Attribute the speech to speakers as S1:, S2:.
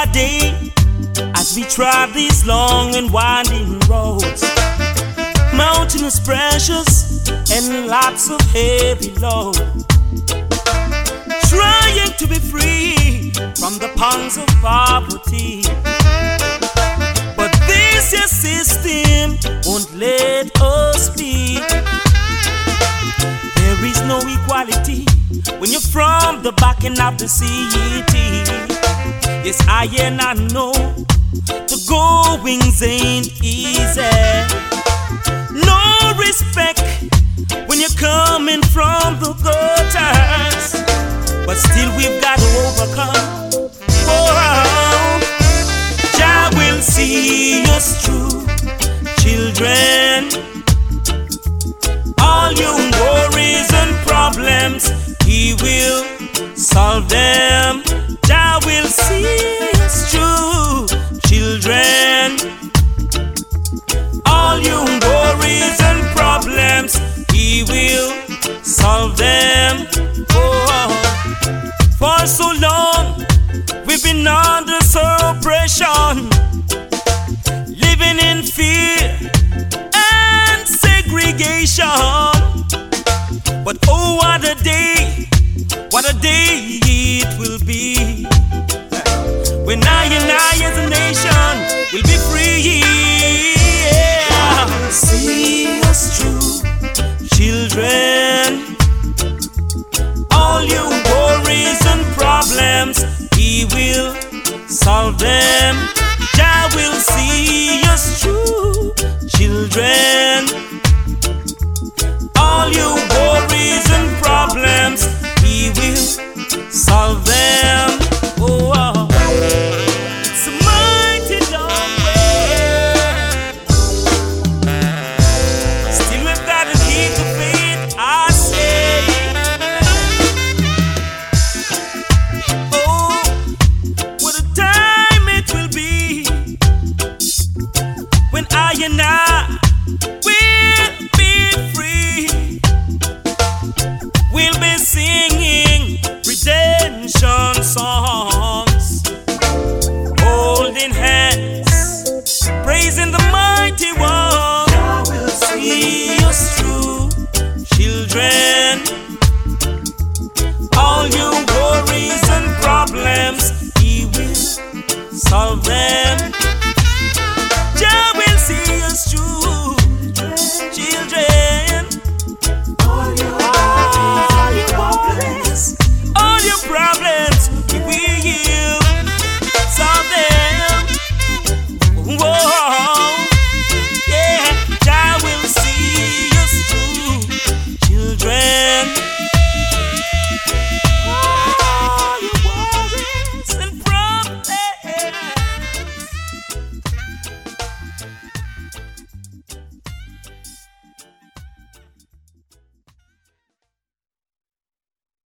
S1: day as we trod these long and winding roads. Mountain is precious and lots of heavy load. Trying to be free from the pangs of poverty, but this your system won't let us be. There is no equality when you're from the back end of the city. Yes, I and I know the goings ain't easy. No respect when you're coming from the gutters, but still we've got to overcome. Oh, Jah will see us through, children. All your worries and problems, He will solve them. Jah will see us through, children. All your worries and problems, He will solve them. Oh, for so long we've been under suppression, living in fear and segregation. But oh, what a day it will be when I and I as a nation will be free. Yeah. See us through, children. All your worries and problems, He will solve them. Jah will see us through, children. All your worries and problems, He will solve them. Oh, it's a mighty long way. Still we've got to keep the faith, I say. Oh, what a time it will be when I and I will be free. We'll be singing redemption songs, holding hands, praising the mighty one. Jah will see us through, children. All your worries and problems, He will solve them.